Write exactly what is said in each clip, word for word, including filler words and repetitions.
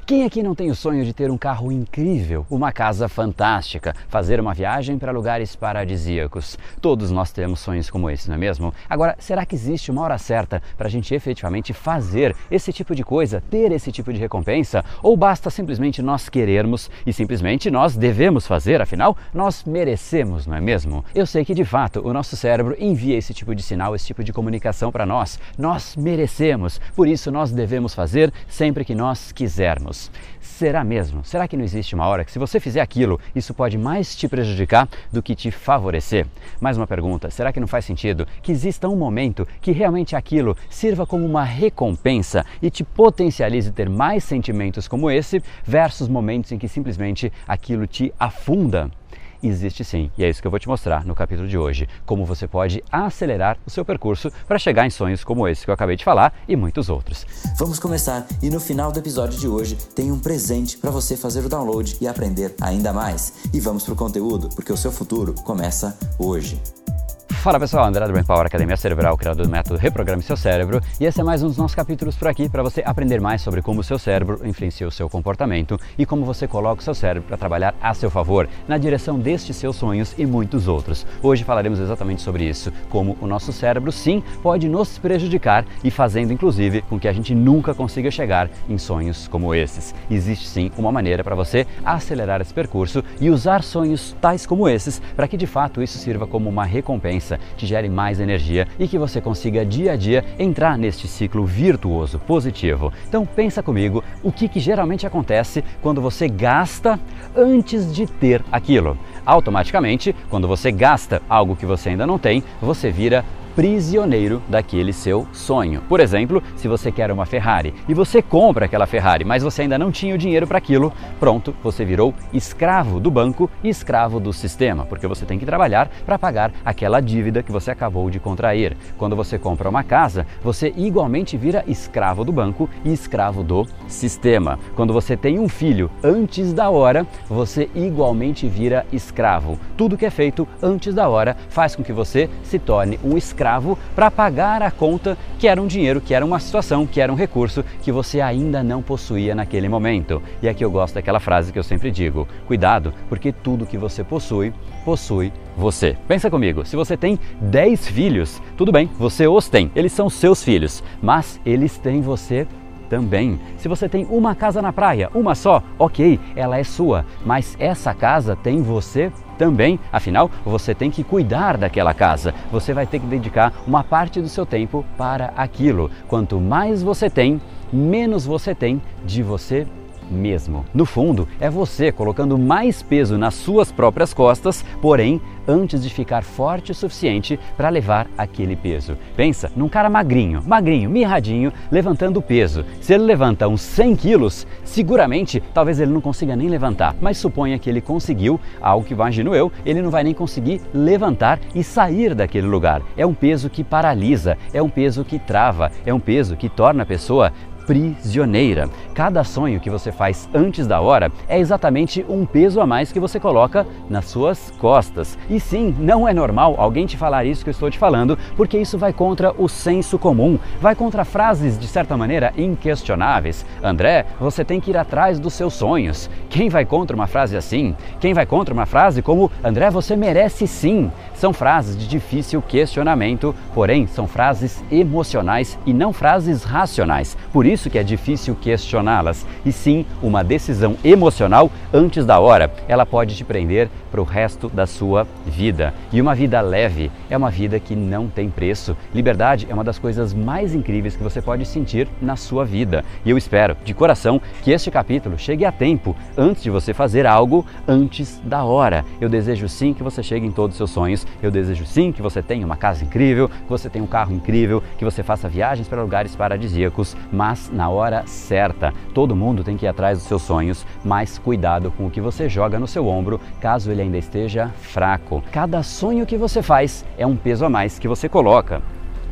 Quem aqui não tem o sonho de ter um carro incrível, uma casa fantástica, fazer uma viagem para lugares paradisíacos? Todos nós temos sonhos como esse, não é mesmo? Agora, será que existe uma hora certa para a gente efetivamente fazer esse tipo de coisa, ter esse tipo de recompensa? Ou basta simplesmente nós querermos e simplesmente nós devemos fazer, afinal, nós merecemos, não é mesmo? Eu sei que de fato o nosso cérebro envia esse tipo de sinal, esse tipo de comunicação para nós. Nós merecemos, por isso nós devemos fazer sempre que nós quisermos. Será mesmo? Será que não existe uma hora que se você fizer aquilo, isso pode mais te prejudicar do que te favorecer? Mais uma pergunta, será que não faz sentido que exista um momento que realmente aquilo sirva como uma recompensa e te potencialize ter mais sentimentos como esse versus momentos em que simplesmente aquilo te afunda? Existe sim, e é isso que eu vou te mostrar no capítulo de hoje, como você pode acelerar o seu percurso para chegar em sonhos como esse que eu acabei de falar e muitos outros. Vamos começar e no final do episódio de hoje tem um presente para você fazer o download e aprender ainda mais. E vamos pro conteúdo, porque o seu futuro começa hoje. Fala pessoal, André do Brain Power, Academia Cerebral, criador do método Reprograme Seu Cérebro, e esse é mais um dos nossos capítulos por aqui para você aprender mais sobre como o seu cérebro influencia o seu comportamento e como você coloca o seu cérebro para trabalhar a seu favor na direção destes seus sonhos e muitos outros. Hoje falaremos exatamente sobre isso, como o nosso cérebro sim pode nos prejudicar e fazendo inclusive com que a gente nunca consiga chegar em sonhos como esses. Existe sim uma maneira para você acelerar esse percurso e usar sonhos tais como esses para que de fato isso sirva como uma recompensa, te gere mais energia e que você consiga dia a dia entrar neste ciclo virtuoso, positivo. Então pensa comigo, o que, que geralmente acontece quando você gasta antes de ter aquilo? Automaticamente, quando você gasta algo que você ainda não tem, você vira prisioneiro daquele seu sonho. Por exemplo, se você quer uma Ferrari e você compra aquela Ferrari, mas você ainda não tinha o dinheiro para aquilo, pronto, você virou escravo do banco e escravo do sistema, porque você tem que trabalhar para pagar aquela dívida que você acabou de contrair. Quando você compra uma casa, você igualmente vira escravo do banco e escravo do sistema. Quando você tem um filho antes da hora, você igualmente vira escravo. Tudo que é feito antes da hora faz com que você se torne um escravo para pagar a conta que era um dinheiro, que era uma situação, que era um recurso que você ainda não possuía naquele momento. E aqui eu gosto daquela frase que eu sempre digo: cuidado, porque tudo que você possui, possui você. Pensa comigo, se você tem dez filhos, tudo bem, você os tem, eles são seus filhos, mas eles têm você também. Se você tem uma casa na praia, uma só, ok, ela é sua, mas essa casa tem você também. Afinal, você tem que cuidar daquela casa, você vai ter que dedicar uma parte do seu tempo para aquilo. Quanto mais você tem, menos você tem de você mesmo. No fundo, é você colocando mais peso nas suas próprias costas, porém, antes de ficar forte o suficiente para levar aquele peso. Pensa num cara magrinho, magrinho, mirradinho, levantando peso. Se ele levanta uns cem quilos, seguramente, talvez ele não consiga nem levantar, mas suponha que ele conseguiu, algo que imagino eu, ele não vai nem conseguir levantar e sair daquele lugar. É um peso que paralisa, é um peso que trava, é um peso que torna a pessoa prisioneira. Cada sonho que você faz antes da hora é exatamente um peso a mais que você coloca nas suas costas. E sim, não é normal alguém te falar isso que eu estou te falando, porque isso vai contra o senso comum, vai contra frases de certa maneira inquestionáveis. André, você tem que ir atrás dos seus sonhos. Quem vai contra uma frase assim? Quem vai contra uma frase como André, você merece sim? São frases de difícil questionamento, porém são frases emocionais e não frases racionais. Por isso Isso que é difícil questioná-las, e sim uma decisão emocional antes da hora. Ela pode te prender para o resto da sua vida. E uma vida leve é uma vida que não tem preço. Liberdade é uma das coisas mais incríveis que você pode sentir na sua vida. E eu espero, de coração, que este capítulo chegue a tempo, antes de você fazer algo antes da hora. Eu desejo sim que você chegue em todos os seus sonhos. Eu desejo sim que você tenha uma casa incrível, que você tenha um carro incrível, que você faça viagens para lugares paradisíacos, mas na hora certa. Todo mundo tem que ir atrás dos seus sonhos, mas cuidado com o que você joga no seu ombro, caso ele ainda esteja fraco. Cada sonho que você faz é um peso a mais que você coloca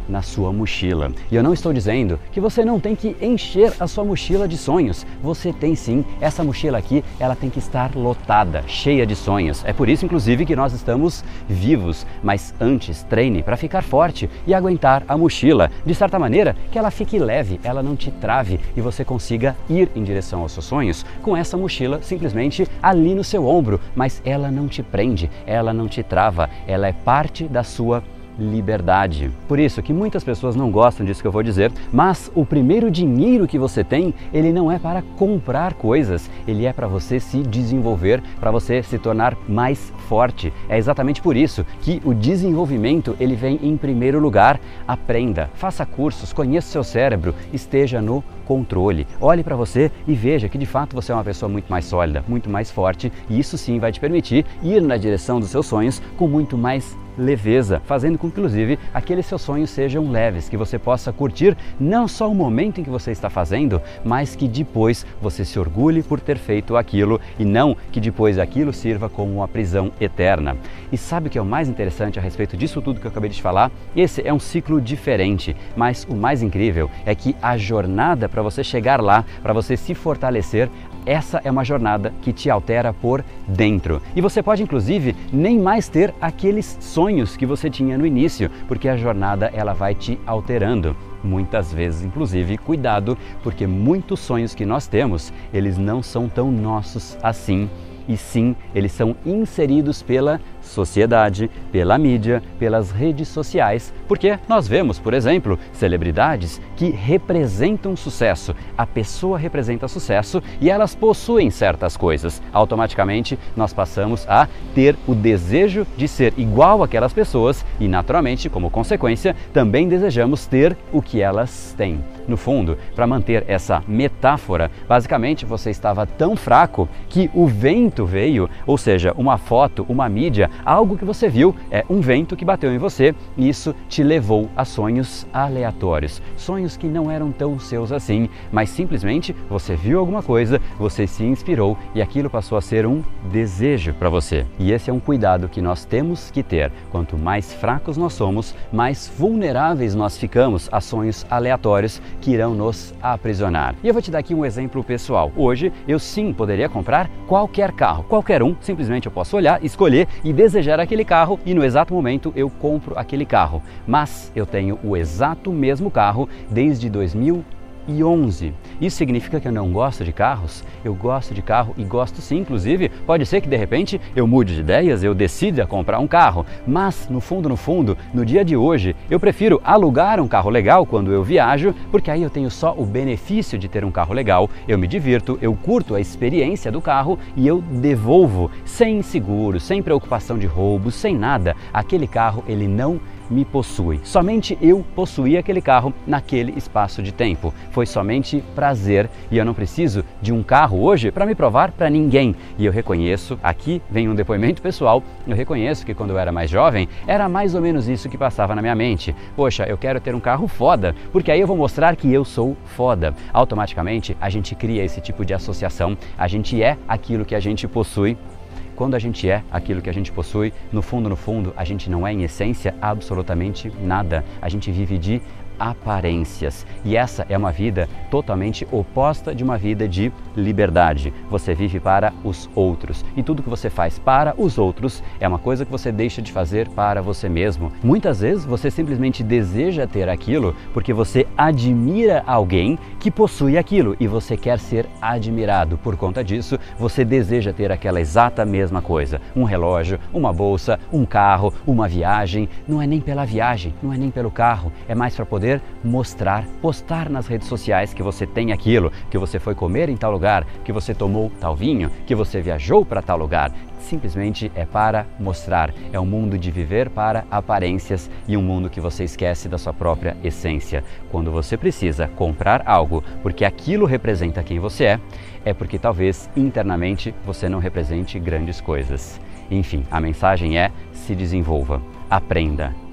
na sua mochila. E eu não estou dizendo que você não tem que encher a sua mochila de sonhos. Você tem sim. Essa mochila aqui, ela tem que estar lotada, cheia de sonhos. É por isso, inclusive, que nós estamos vivos. Mas antes, treine para ficar forte e aguentar a mochila, de certa maneira que ela fique leve, ela não te trave e você consiga ir em direção aos seus sonhos com essa mochila simplesmente ali no seu ombro, mas ela não te prende, ela não te trava, ela é parte da sua liberdade. Por isso que muitas pessoas não gostam disso que eu vou dizer, mas o primeiro dinheiro que você tem, ele não é para comprar coisas, ele é para você se desenvolver, para você se tornar mais forte. É exatamente por isso que o desenvolvimento, ele vem em primeiro lugar. Aprenda, faça cursos, conheça o seu cérebro, esteja no controle. Olhe para você e veja que de fato você é uma pessoa muito mais sólida, muito mais forte, e isso sim vai te permitir ir na direção dos seus sonhos com muito mais leveza, fazendo com que inclusive aqueles seus sonhos sejam leves, que você possa curtir não só o momento em que você está fazendo, mas que depois você se orgulhe por ter feito aquilo e não que depois aquilo sirva como uma prisão eterna. E sabe o que é o mais interessante a respeito disso tudo que eu acabei de falar? Esse é um ciclo diferente, mas o mais incrível é que a jornada para você chegar lá, para você se fortalecer, essa é uma jornada que te altera por dentro. E você pode, inclusive, nem mais ter aqueles sonhos que você tinha no início, porque a jornada ela vai te alterando. Muitas vezes, inclusive, cuidado, porque muitos sonhos que nós temos, eles não são tão nossos assim. E sim, eles são inseridos pela sociedade, pela mídia, pelas redes sociais, porque nós vemos, por exemplo, celebridades que representam sucesso. A pessoa representa sucesso e elas possuem certas coisas. Automaticamente, nós passamos a ter o desejo de ser igual àquelas pessoas e, naturalmente, como consequência, também desejamos ter o que elas têm. No fundo, para manter essa metáfora, basicamente você estava tão fraco que o vento veio, ou seja, uma foto, uma mídia, algo que você viu, é um vento que bateu em você e isso te levou a sonhos aleatórios, sonhos que não eram tão seus assim, mas simplesmente você viu alguma coisa, você se inspirou e aquilo passou a ser um desejo para você. E esse é um cuidado que nós temos que ter. Quanto mais fracos nós somos, mais vulneráveis nós ficamos a sonhos aleatórios que irão nos aprisionar. E eu vou te dar aqui um exemplo pessoal. Hoje eu sim poderia comprar qualquer carro, qualquer um, simplesmente eu posso olhar, escolher e desejar aquele carro e no exato momento eu compro aquele carro. Mas eu tenho o exato mesmo carro desde dois mil e onze. Isso significa que eu não gosto de carros? Eu gosto de carro e gosto sim, inclusive pode ser que de repente eu mude de ideias, eu decida comprar um carro, mas no fundo, no fundo, no dia de hoje, eu prefiro alugar um carro legal quando eu viajo, porque aí eu tenho só o benefício de ter um carro legal, eu me divirto, eu curto a experiência do carro e eu devolvo sem seguro, sem preocupação de roubo, sem nada. Aquele carro, ele não me possui. Somente eu possuí aquele carro naquele espaço de tempo. Foi somente prazer e eu não preciso de um carro hoje para me provar para ninguém. E eu reconheço, aqui vem um depoimento pessoal, eu reconheço que quando eu era mais jovem, era mais ou menos isso que passava na minha mente. Poxa, eu quero ter um carro foda, porque aí eu vou mostrar que eu sou foda. Automaticamente a gente cria esse tipo de associação, a gente é aquilo que a gente possui. Quando a gente é aquilo que a gente possui, no fundo, no fundo, a gente não é em essência absolutamente nada. A gente vive de aparências. E essa é uma vida totalmente oposta de uma vida de liberdade. Você vive para os outros. E tudo que você faz para os outros é uma coisa que você deixa de fazer para você mesmo. Muitas vezes você simplesmente deseja ter aquilo porque você admira alguém que possui aquilo e você quer ser admirado. Por conta disso, você deseja ter aquela exata mesma coisa. Um relógio, uma bolsa, um carro, uma viagem. Não é nem pela viagem, não é nem pelo carro. É mais para poder mostrar, postar nas redes sociais que você tem aquilo, que você foi comer em tal lugar, que você tomou tal vinho, que você viajou para tal lugar. Simplesmente é para mostrar. É um mundo de viver para aparências e um mundo que você esquece da sua própria essência. Quando você precisa comprar algo porque aquilo representa quem você é, é porque talvez internamente você não represente grandes coisas. Enfim, a mensagem é: se desenvolva, aprenda,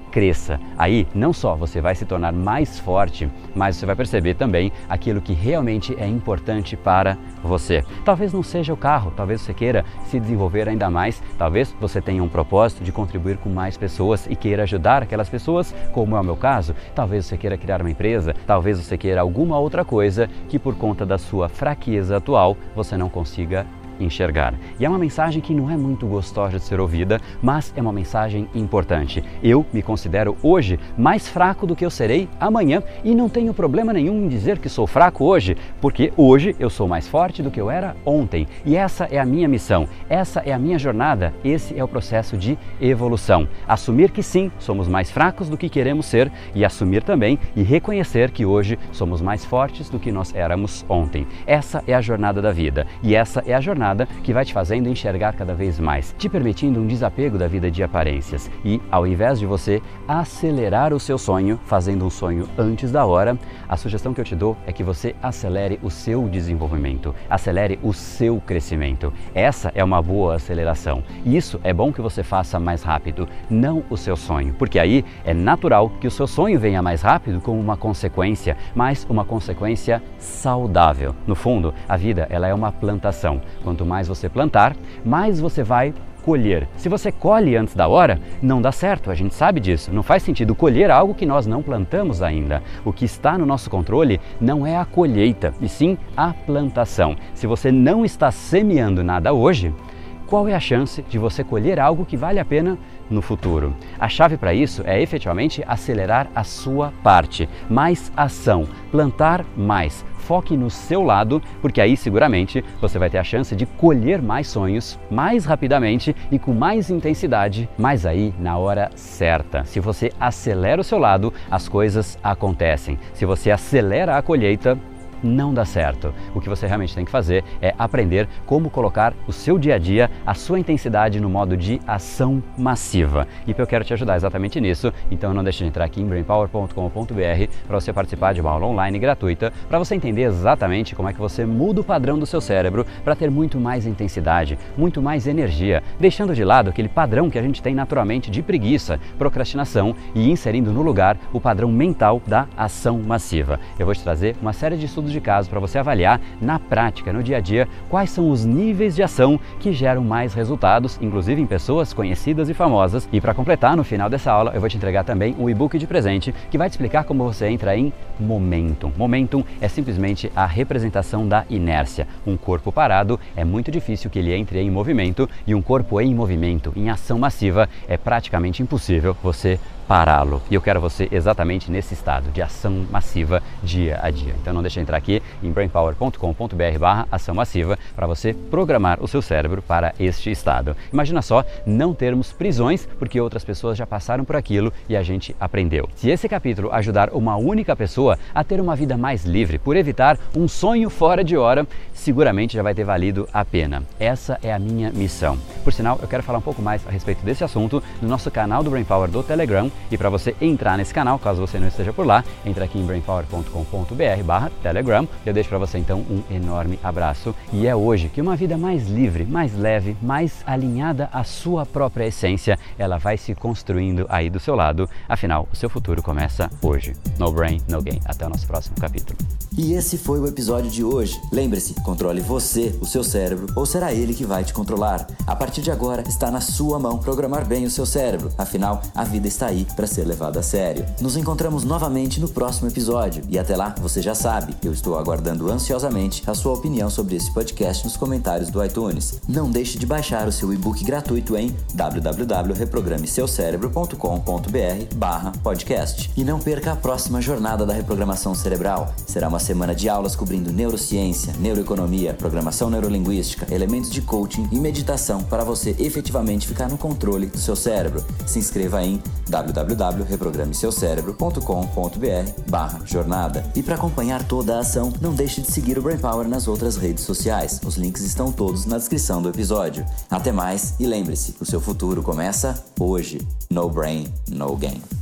cresça. Aí, não só você vai se tornar mais forte, mas você vai perceber também aquilo que realmente é importante para você. Talvez não seja o carro, talvez você queira se desenvolver ainda mais, talvez você tenha um propósito de contribuir com mais pessoas e queira ajudar aquelas pessoas, como é o meu caso. Talvez você queira criar uma empresa, talvez você queira alguma outra coisa que por conta da sua fraqueza atual você não consiga enxergar. E é uma mensagem que não é muito gostosa de ser ouvida, mas é uma mensagem importante. Eu me considero hoje mais fraco do que eu serei amanhã e não tenho problema nenhum em dizer que sou fraco hoje, porque hoje eu sou mais forte do que eu era ontem. E essa é a minha missão, essa é a minha jornada, esse é o processo de evolução. Assumir que sim, somos mais fracos do que queremos ser e assumir também e reconhecer que hoje somos mais fortes do que nós éramos ontem. Essa é a jornada da vida e essa é a jornada que vai te fazendo enxergar cada vez mais, te permitindo um desapego da vida de aparências. E ao invés de você acelerar o seu sonho, fazendo um sonho antes da hora, a sugestão que eu te dou é que você acelere o seu desenvolvimento, acelere o seu crescimento. Essa é uma boa aceleração. E isso é bom que você faça mais rápido, não o seu sonho, porque aí é natural que o seu sonho venha mais rápido como uma consequência, mas uma consequência saudável. No fundo, a vida ela é uma plantação. Quanto mais você plantar, mais você vai colher. Se você colhe antes da hora, não dá certo, a gente sabe disso. Não faz sentido colher algo que nós não plantamos ainda. O que está no nosso controle não é a colheita, e sim a plantação. Se você não está semeando nada hoje, qual é a chance de você colher algo que vale a pena no futuro? A chave para isso é efetivamente acelerar a sua parte. Mais ação, plantar mais. Foque no seu lado, porque aí seguramente você vai ter a chance de colher mais sonhos mais rapidamente e com mais intensidade, mas aí na hora certa. Se você acelera o seu lado, as coisas acontecem. Se você acelera a colheita, não dá certo. O que você realmente tem que fazer é aprender como colocar o seu dia a dia, a sua intensidade no modo de ação massiva. E eu quero te ajudar exatamente nisso, então não deixe de entrar aqui em brain power ponto com ponto b r para você participar de uma aula online gratuita, para você entender exatamente como é que você muda o padrão do seu cérebro para ter muito mais intensidade, muito mais energia, deixando de lado aquele padrão que a gente tem naturalmente de preguiça, procrastinação e inserindo no lugar o padrão mental da ação massiva. Eu vou te trazer uma série de estudos de caso para você avaliar na prática, no dia a dia, quais são os níveis de ação que geram mais resultados, inclusive em pessoas conhecidas e famosas. E para completar, no final dessa aula, eu vou te entregar também um e-book de presente que vai te explicar como você entra em Momentum. Momentum é simplesmente a representação da inércia. Um corpo parado é muito difícil que ele entre em movimento e um corpo em movimento, em ação massiva, é praticamente impossível você pará-lo. E eu quero você exatamente nesse estado de ação massiva dia a dia. Então não deixe de entrar aqui em brain power ponto com ponto b r barra ação massiva para você programar o seu cérebro para este estado. Imagina só não termos prisões porque outras pessoas já passaram por aquilo e a gente aprendeu. Se esse capítulo ajudar uma única pessoa a ter uma vida mais livre por evitar um sonho fora de hora, seguramente já vai ter valido a pena. Essa é a minha missão. Por sinal, eu quero falar um pouco mais a respeito desse assunto no nosso canal do Brain Power do Telegram. E para você entrar nesse canal, caso você não esteja por lá, entra aqui em brain power ponto com ponto b r barra telegram. Eu deixo para você então um enorme abraço. E é hoje que uma vida mais livre, mais leve, mais alinhada à sua própria essência, ela vai se construindo aí do seu lado. Afinal, o seu futuro começa hoje. No brain, no gain. Até o nosso próximo capítulo. E esse foi o episódio de hoje. Lembre-se, controle você, o seu cérebro, ou será ele que vai te controlar? A partir de agora, está na sua mão programar bem o seu cérebro. Afinal, a vida está aí para ser levada a sério. Nos encontramos novamente no próximo episódio. E até lá, você já sabe, eu estou aguardando ansiosamente a sua opinião sobre esse podcast nos comentários do iTunes. Não deixe de baixar o seu e-book gratuito em w w w ponto reprograme seu cérebro ponto com ponto b r barra podcast. E não perca a próxima jornada da reprogramação cerebral. Será uma semana de aulas cobrindo neurociência, neuroeconomia, programação neurolinguística, elementos de coaching e meditação para você efetivamente ficar no controle do seu cérebro. Se inscreva em w w w ponto reprograme seu cérebro ponto com ponto b r barra jornada. E para acompanhar toda a ação, não deixe de seguir o Brain Power nas outras redes sociais. Os links estão todos na descrição do episódio. Até mais e lembre-se, o seu futuro começa hoje. No brain, no gain.